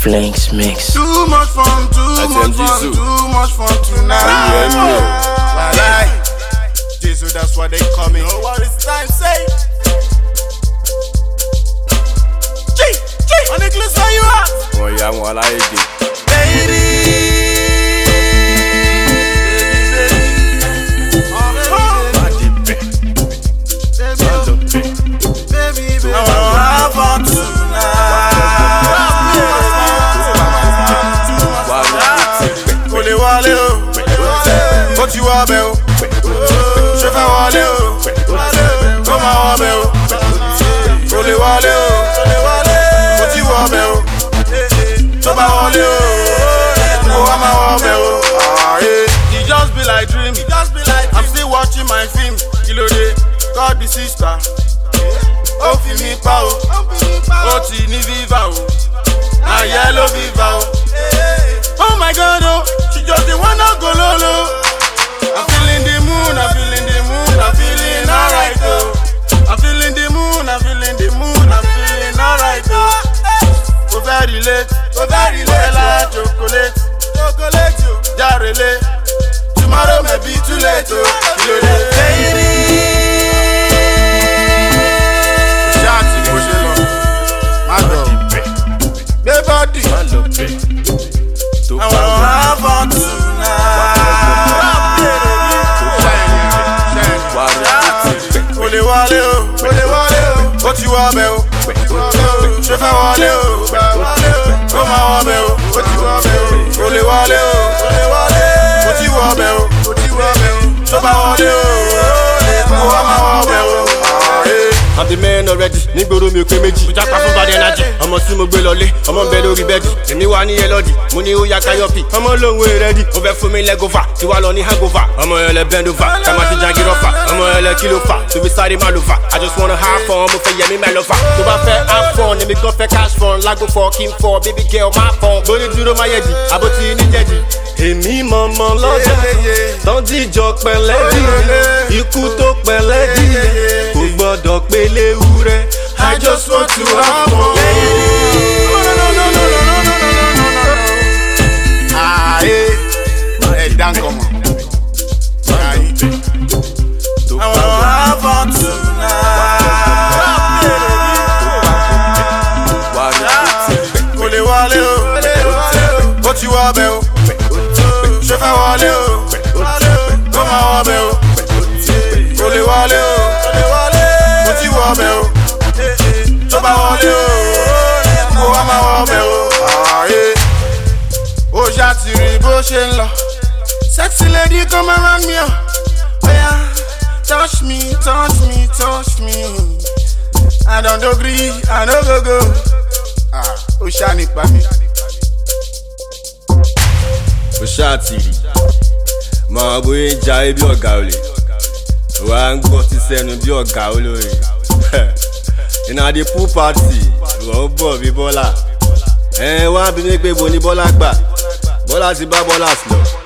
Flanks mix. Too much fun tonight. Alright, Jesus, that's what they call me. Oh, what is time say? On the cliffs where you at? Oh yeah, I'm all I do. What you want, Bell? Je fais Wale, comment Bell? Kole Wale, what you want, Bell? Toba Wale, oh, Bell. It just be like dream. I'm still watching my film. Kilo de, God the sister. Oh, fi mi pa o, oh ti ni viva o, na yellow viva o. Oh my God, oh, she just the wanna go lolo. I'm feeling the moon, I'm feeling alright, oh. I'm feeling the moon, I'm feeling alright, oh. Go very late, like chocolate, yo. Jarele, tomorrow may be too late, oh. Shawty, push it on, my dog, the body. I wanna have fun tonight. Ole Wale, what you want, Bell? Je fais Wale, comment Bell? What you want, Bell? Ole Wale, what you want, Bell? Toba Wale, Bell. I'm the man already, nígboro mi ò pé méjì. Ìjà pa fún bad energy. Ọmọ tí mo gbé lọlé, ọmọ ń bẹ lórí bẹ́ẹ̀dì. Èmi wà ní ẹlọ́dì, mo ní ó yá káyọ̀pì. Ọmọ lòun èrèdì, ó fẹ́ fún mi lẹ́gọ́fà. Tí wàá lọ ní hangover. Ọmọ ẹlẹ́ bend over, ká máa ti jagi rọ́fà. Ọmọ ẹlẹ́ kí ló fà, tóbi sáré má ló fà. I just wanna have fun, mo fẹ́ yẹmí máa lọ fà. Tó bá fẹ́ have fun, èmi gan fẹ́ cash fun. Lágbo fọ kí n fọ, baby girl máa fọ. Bóni dúró máa yẹ̀dì, àbótí ní jẹ̀dì. Èmi mọ̀mọ́ lọ́jà, tán jíjọ pẹ̀lẹ́dì. Ikú tó pẹ̀lẹ́dì, kò gbọ́dọ̀ pélé wúrẹ́. I just want to have fun. Hey, Dan, come on. I wanna have fun tonight. Kole Wale, what you want, Bell? Je fais Wale, comment Bell? Kole Wale, what you want, Bell? Toba Wale, oh, Bell. Oh, Jatiri, bó ṣe ń lọ. Sexy lady, come around me, oh yeah. Touch me. I don't agree, I no go. Oh, shani pa mi. Ó ṣàtìrì, máa bóyá ń ja bí ọ̀gá olè. Wà á ń gbọ́ sí sẹ́nu bí ọ̀gá olóore. Iná di pool party, wọ́n bọ̀ bí Bọ́lá. Wá bí mi pé bo ní Bọ́lá gbà. Bọ́lá ti bá Bọ́lá sùn lọ.